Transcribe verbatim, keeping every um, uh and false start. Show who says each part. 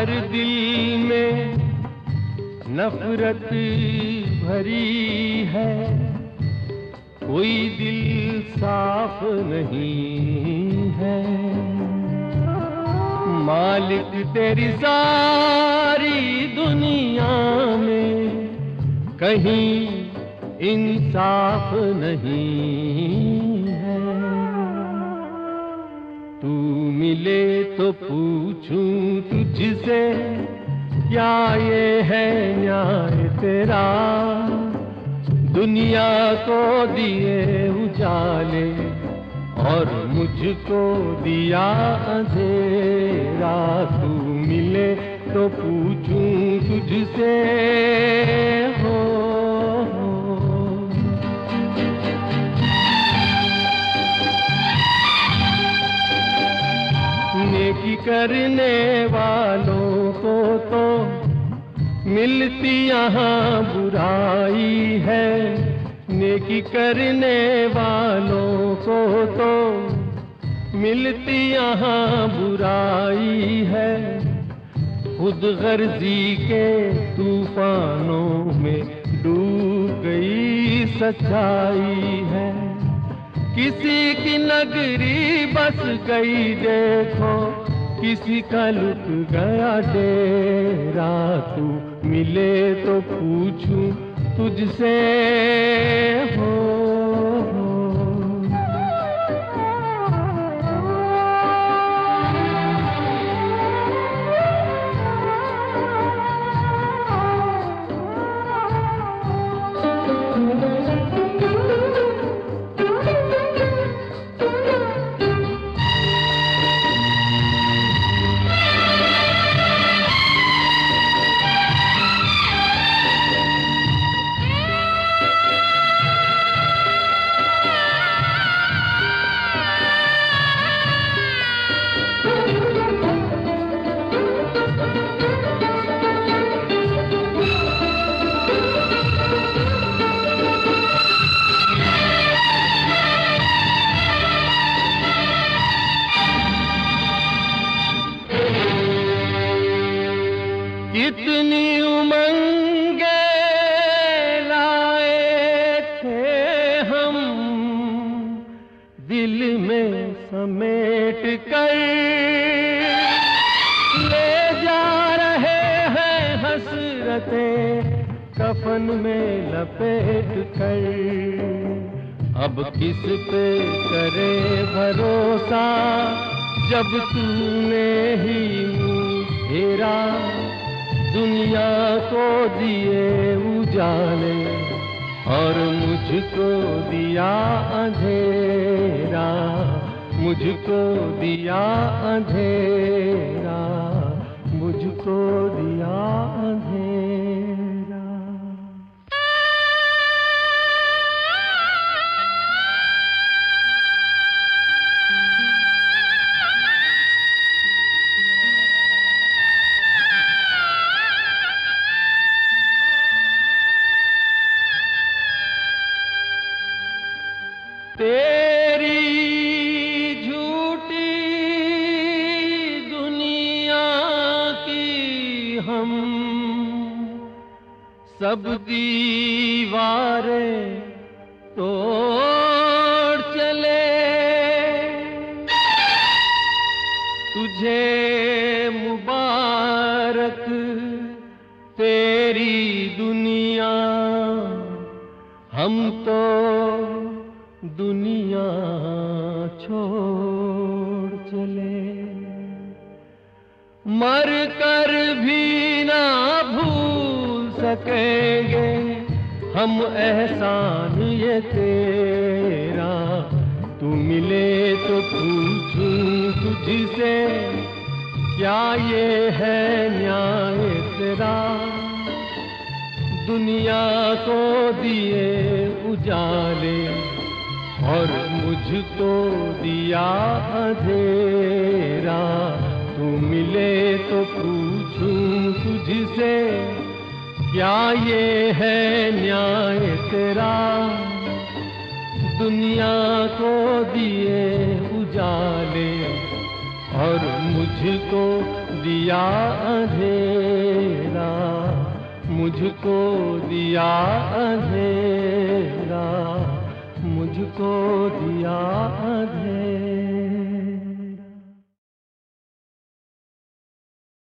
Speaker 1: हर दिल में नफरत भरी है, कोई दिल साफ नहीं है। मालिक तेरी सारी दुनिया में कहीं इंसाफ नहीं है। तू मिले तो पूछूं तुझसे, क्या ये है न्याय तेरा? दुनिया को दिए उजाले और मुझको दिया अंधेरा। तू मिले तो पूछूं तुझसे हो, नेकी करने वालों को तो मिलती यहाँ बुराई है। नेकी करने वालों को तो मिलती यहाँ बुराई है। खुद गर्जी के तूफानों में डूब गई सच्चाई है। किसी की नगरी बस गई देखो, किसी का लुट गया डेरा। तू मिले तो पूछूं तुझसे हो, कितनी उमंगे लाए थे हम दिल में समेट कर, ले जा रहे हैं हसरतें कफन में लपेट कर। अब किस पे करे भरोसा जब तूने ही मुँह फेरा। दुनिया को दिए उजाले और मुझको दिया अंधेरा। मुझको दिया अंधेरा, मुझको दिया अंधेरा। तेरी झूठी दुनिया की हम सब दीवारें तोड़ चले। तुझे मुबारक तेरी दुनिया, हम तो दुनिया छोड़ चले। मर कर भी ना भूल सकेंगे हम एहसान ये तेरा। तू मिले तो पूछूं तुझसे, क्या ये है न्याय तेरा? दुनिया को दिए उजाले और मुझको दिया अंधेरा। तू मिले तो पूछूं तुझसे, क्या ये है न्याय तेरा? दुनिया को दिए उजाले और मुझको दिया अंधेरा, मुझको दिया अंधेरा, मुझको दिया